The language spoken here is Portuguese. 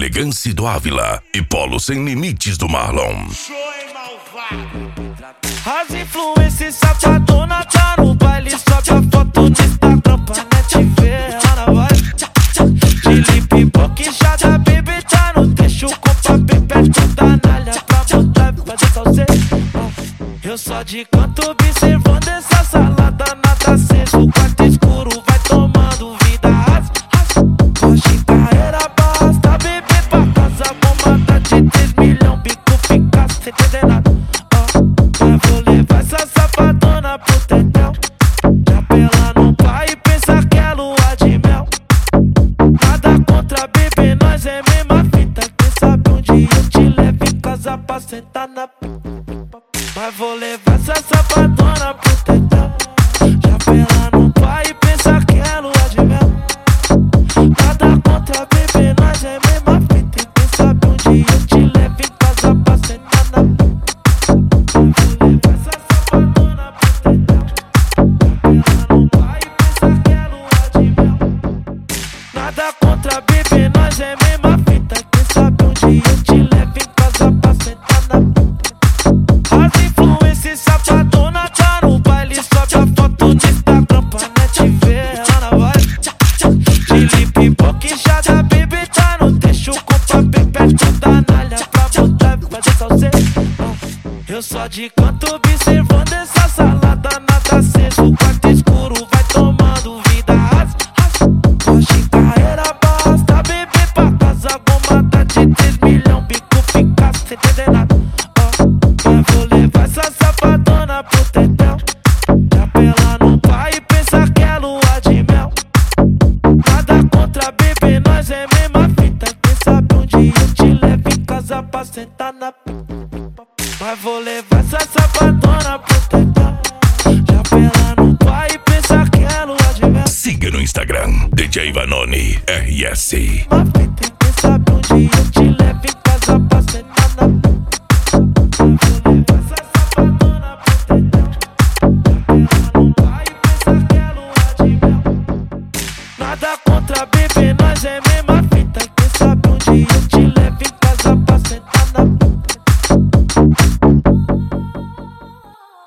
Elegância do Ávila e Polo Sem Limites do Marlon. As influências safadona tá no baile, sobe a foto no Instagram pra net ver. Ela vai de pipoca e já da baby tá no trecho com papel perto da nalha pra botar e fazer salseiro. Eu só de canto observando essa salada, nada aceso, o quarto escuro vai tomando vida. Hoje carreira basta, bebê pra casa, bomada de 3 milhões, bico fica sem entender nada. Mas vou levar essa safadona pro tetel, já pela no pai e pensa que é lua de mel. Nada contra bebê, nós é mesma fita, quem sabe um dia eu te levo em casa pra sentar na mas vou levar essa safadona pro tetel, já pela no pai e pensa que é lua de mel. Nada contra bebê, nós é mesma fita, quem sabe um dia eu te levo em casa pra sentar na vou levar essa safadona pro tetel, já pela no pai e pensa que é lua de mel. Nada contra bebê, nós é mesma fita, quem sabe um dia eu te levo em casa pra sentar na as influências safadona tá no baile, sobe a foto no Instagram pra net ver. Ela vai de pipoca e já da baby tá no trecho com papel perto da nalha pra botar e fazer salseiro. Eu só de canto observando essa salada, nada aceso, o quarto escuro vai tomando vida. Hoje carreira basta, bebê pra casa, bomada de 3 milhões, bico fica sem entender nada. Mas vou levar essa safadona pro tetel, já pela no pai e pensa que é lua de mel. Nada contra bebê, nós é mesma fita, quem sabe um dia eu te levo em casa pra sentar na mas vou levar essa safadona pro tetel, já pela no pai e pensa que é lua de mel. Siga no Instagram, DJ Vanoni RS. Uma fita, quem sabe um dia eu te levo em casa pra sentar na vou levar essa safadona pro tetel, já pela no pai e pensa que é lua de mel. Nada contra bebê, nós é